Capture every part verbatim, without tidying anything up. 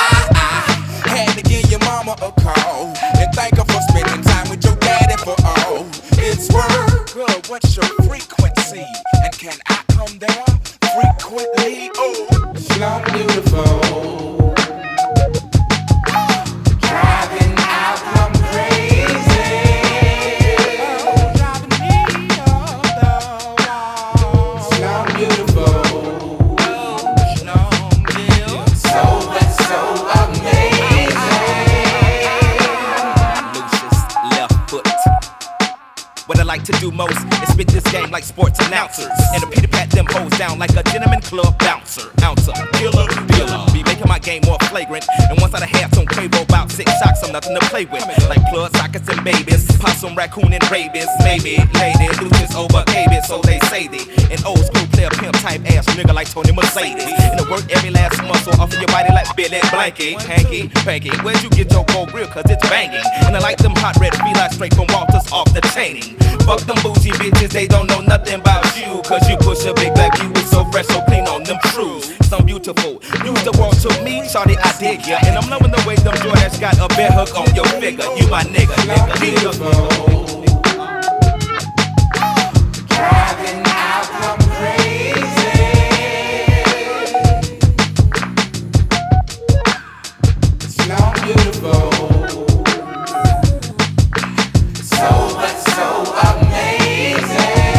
I had to give your mama a call and thank her for spending time with your daddy for all it's worth. Girl, what's your frequency? And can I come there frequently? Oh, Slum Beautiful. Driving out, come crazy. Oh, driving me up the wall. Slum Beautiful. Oh, Slum Beautiful. So wet, so amazing. Lucius left foot. What I like to do most is spit this game like sports announcers and to Peter pat them hoes down like a gentleman club bouncer. Ouncer, killer, dealer. Be making my game more flagrant. And once I had some Quavo about six shots, I'm nothing to play with. Like blood sockets and babies, possum, raccoon, and rabies. Maybe, lady, Lucius overgave it, so they say they. An old school player pimp type ass nigga like Tony Mercedes. And to work every last muscle off of your body like Billy Blanky. Hanky, panky, where'd you get your gold grill? Cause it's banging. And I like them hot red felines straight from Walters off the chaining. Fuck them bougie bitches, they don't know nothing about you. Cause you push a big black you was so fresh, so clean on them shoes. Some beautiful, use the world to me, shawty, I dig ya. And I'm loving the way them Jordans got a bear hook on your figure. You my nigga, nigga, beautiful. Driving out, come crazy. Slum Beautiful. So but so amazing.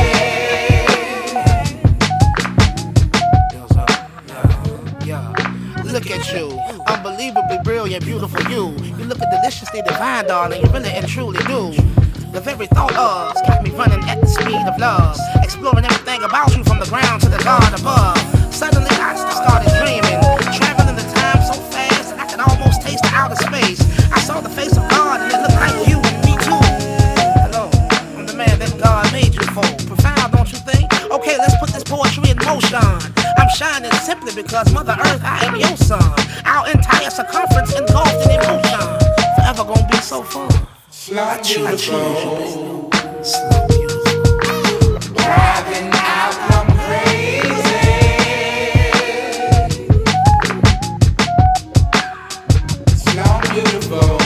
Look at you, unbelievably brilliant, beautiful you. You look deliciously divine, darling, you really and truly do. The very thought of's got me running at the speed of love, exploring everything about you from the ground to the God above. Suddenly I started dreaming, traveling the time so fast that I could almost taste the outer space. I saw the face of God and it looked like you and me too. Hello, I'm the man that God made you for. Profound, don't you think? Okay, let's put this poetry in motion. I'm shining simply because Mother Earth, I am your son. Our entire circumference engulfed in emotion. Forever gonna be so fun. Slum Beautiful. Slum Beautiful. Driving out, come crazy. Slum Beautiful.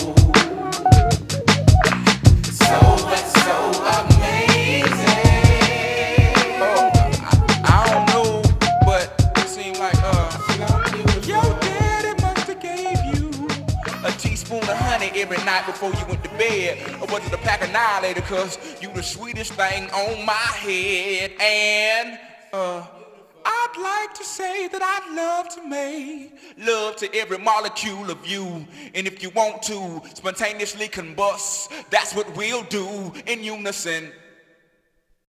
So but so amazing. Oh, I, I don't know, but it seems like uh, your daddy must have gave you a teaspoon of honey every night before you went to bed. Or was it a pack of Annihilator? Cause you the sweetest thing on my head. And uh I'd like to say that I'd love to make love to every molecule of you. And if you want to spontaneously combust, that's what we'll do in unison.